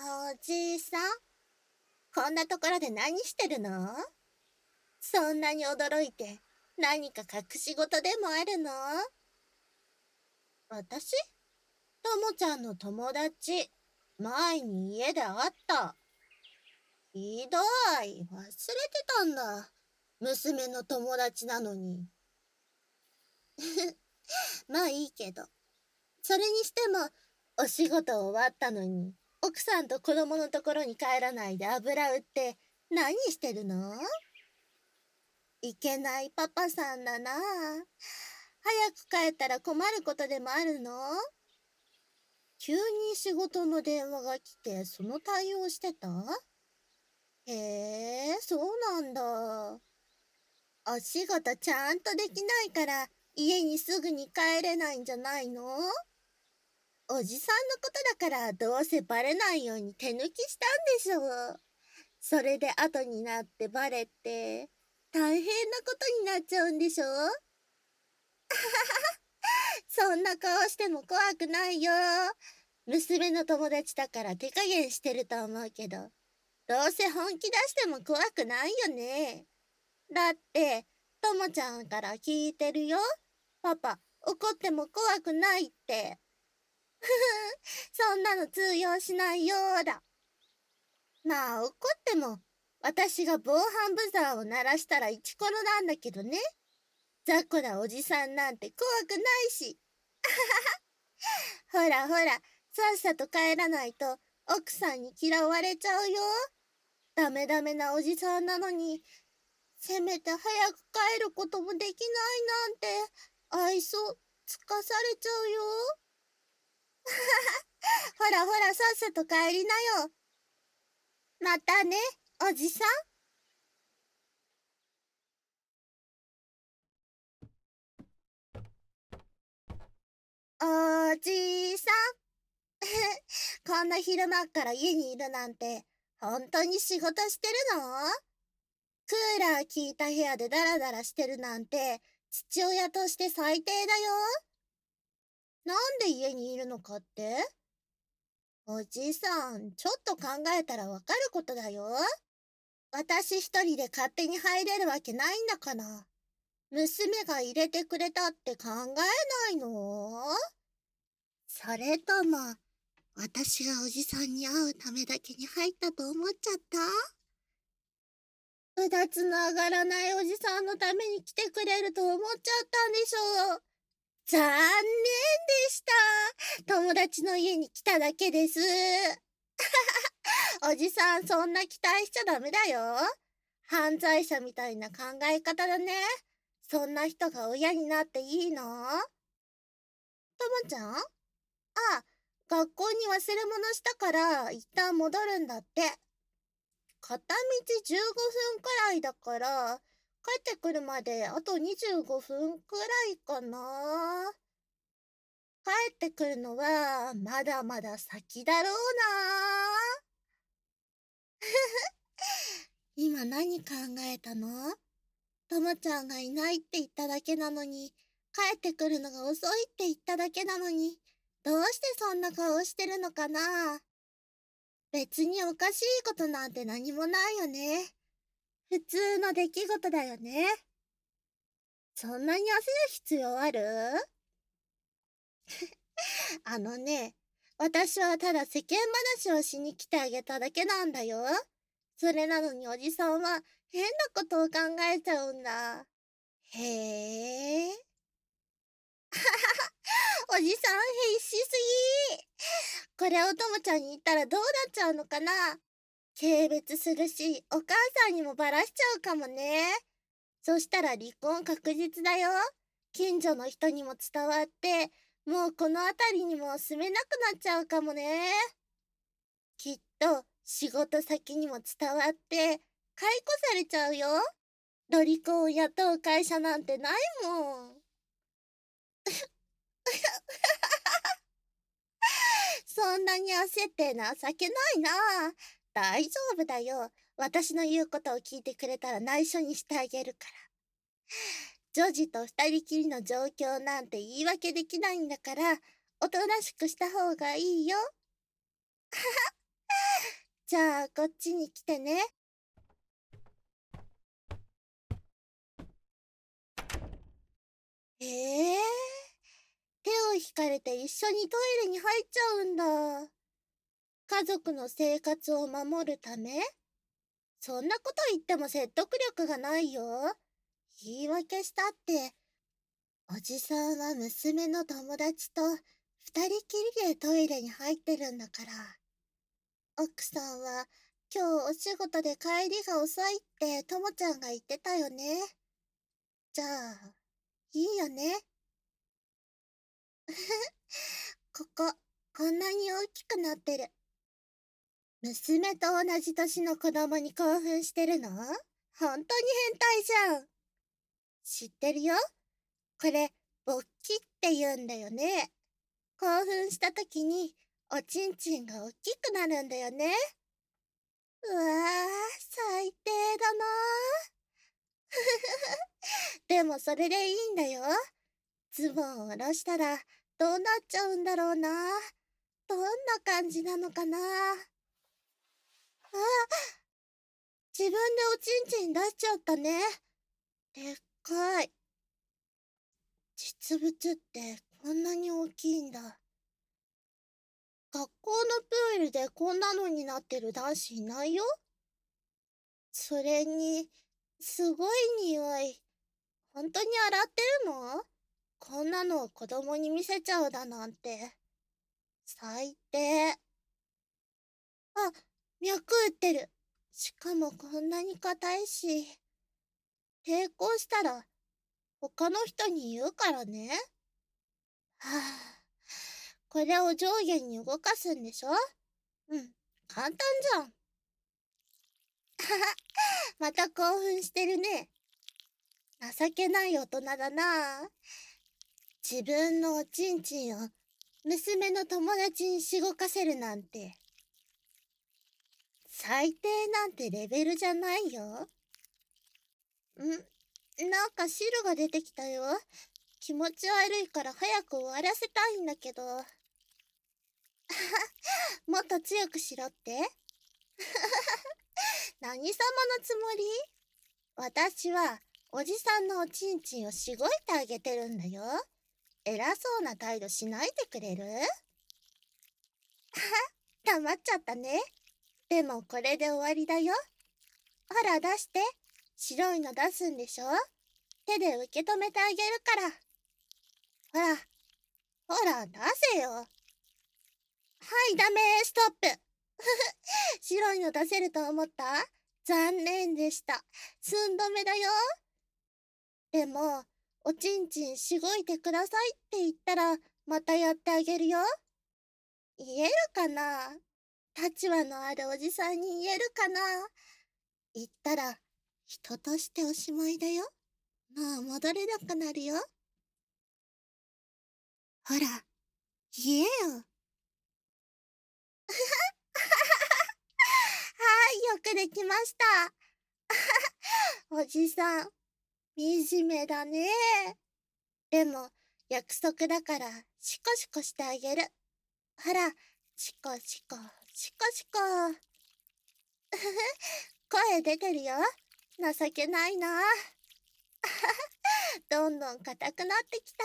おじさん、こんなところで何してるの？そんなに驚いて、何か隠し事でもあるの？私ともちゃんの友達、前に家で会った。ひどい、忘れてたんだ。娘の友達なのに。まあいいけど。それにしても、お仕事終わったのに、奥さんと子供のところに帰らないで油売って何してるの？いけないパパさんだなあ。早く帰ったら困ることでもあるの？急に仕事の電話が来てその対応してた？へえ、そうなんだ。お仕事ちゃんとできないから家にすぐに帰れないんじゃないの？おじさんのことだからどうせバレないように手抜きしたんでしょう。それで後になってバレて大変なことになっちゃうんでしょ？そんな顔しても怖くないよ。娘の友達だから手加減してると思うけど、どうせ本気出しても怖くないよね。だって、ともちゃんから聞いてるよ。パパ、怒っても怖くないって。そんなの通用しないようだ。まあ怒っても、私が防犯ブザーを鳴らしたらイチコロなんだけどね。雑魚なおじさんなんて怖くないし。ほらほら、さっさと帰らないと奥さんに嫌われちゃうよ。ダメダメなおじさんなのに、せめて早く帰ることもできないなんて、愛想つかされちゃうよ。ほらほら、さっさと帰りなよ。またね、おじさん。おじさん。こんな昼間っから家にいるなんて、本当に仕事してるの？クーラー効いた部屋でダラダラしてるなんて、父親として最低だよ。なんで家にいるのかって？おじさん、ちょっと考えたらわかることだよ。私一人で勝手に入れるわけないんだから。娘が入れてくれたって考えないの？それとも、私がおじさんに会うためだけに入ったと思っちゃった？うだつの上がらないおじさんのために来てくれると思っちゃったんでしょう。残念でした。友達の家に来ただけです。おじさん、そんな期待しちゃダメだよ。犯罪者みたいな考え方だね。そんな人が親になっていいの？ともちゃん、学校に忘れ物したから一旦戻るんだって。片道15分くらいだから、帰ってくるまであと25分くらいかな。帰ってくるのはまだまだ先だろうな。今何考えたの？ともちゃんがいないって言っただけなのに、帰ってくるのが遅いって言っただけなのに、どうしてそんな顔してるのかな？別におかしいことなんて何もないよね。普通の出来事だよね。そんなに焦る必要ある？あのね、私はただ世間話をしに来てあげただけなんだよ。それなのにおじさんは変なことを考えちゃうんだ。へえ。おじさん必死すぎ。これをともちゃんに言ったらどうなっちゃうのかな？軽蔑するし、お母さんにもバラしちゃうかもね。そしたら離婚確実だよ。近所の人にも伝わって、もうこの辺りにも住めなくなっちゃうかもね。きっと仕事先にも伝わって、解雇されちゃうよ。ロリコンを雇う会社なんてないもん。そんなに焦って情けないな。大丈夫だよ。私の言うことを聞いてくれたら内緒にしてあげるから。ジョジと二人きりの状況なんて言い訳できないんだから、おとなしくした方がいいよ。 じゃあ、こっちに来てね。ええ、手を引かれて一緒にトイレに入っちゃうんだ。家族の生活を守るため？そんなこと言っても説得力がないよ。言い訳したって、おじさんは娘の友達と二人きりでトイレに入ってるんだから。奥さんは今日お仕事で帰りが遅いってともちゃんが言ってたよね。じゃあ、いいよね。ここ、こんなに大きくなってる。娘と同じ年の子供に興奮してるの？本当に変態じゃん。知ってるよ。これ、勃起って言うんだよね。興奮した時に、おちんちんが大きくなるんだよね。うわぁ、最低だなぁ。でもそれでいいんだよ。ズボンを下ろしたら、どうなっちゃうんだろうな。どんな感じなのかな。あ、自分でおちんちん出しちゃったね。でっかい。実物ってこんなに大きいんだ。学校のプールでこんなのになってる男子いないよ。それに、すごい匂い。本当に洗ってるの？こんなのを子供に見せちゃうだなんて。最低。あ、脈打ってる。しかもこんなに硬いし。抵抗したら他の人に言うからね。はあ、これを上下に動かすんでしょ？うん、簡単じゃん。また興奮してるね。情けない大人だな。自分のおちんちんを娘の友達にしごかせるなんて。最低なんてレベルじゃないよ。なんか汁が出てきたよ。気持ち悪いから早く終わらせたいんだけど。もっと強くしろって？何様のつもり？私はおじさんのおちんちんをしごいてあげてるんだよ。偉そうな態度しないでくれる？黙っちゃったね。でもこれで終わりだよ。ほら出して。白いの出すんでしょ？手で受け止めてあげるから。ほら、ほら出せよ。はい、ダメ、ストップ。白いの出せると思った？残念でした。寸止めだよ。でも、おちんちんしごいてくださいって言ったら、またやってあげるよ。言えるかな？立場のあるおじさんに言えるかな？言ったら、人としておしまいだよ。もう戻れなくなるよ。ほら、言えよ。はい、よくできました。おじさん、惨めだね。でも、約束だから、シコシコしてあげる。ほら、シコシコ、シコシコ。声出てるよ。情けないな。どんどん硬くなってきた。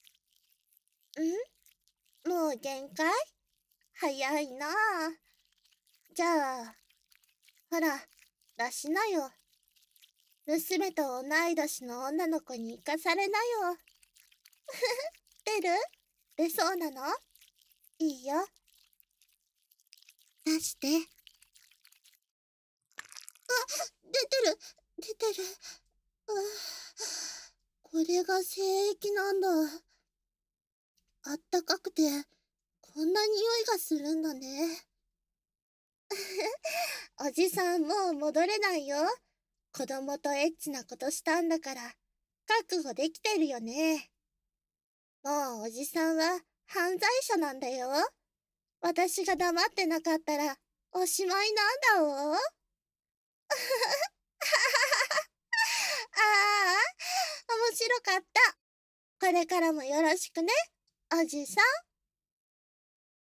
もう限界？早いな。じゃあ、ほら、出しなよ。娘と同い年の女の子に行かされなよ。出る？出そうなの？いいよ。出して。出てる、出てる。これが精液なんだ。あったかくて、こんな匂いがするんだね。おじさんもう戻れないよ。子供とエッチなことしたんだから、覚悟できてるよね。もうおじさんは犯罪者なんだよ。私が黙ってなかったら、おしまいなんだお。ああ、面白かった。これからもよろしくね、おじさん。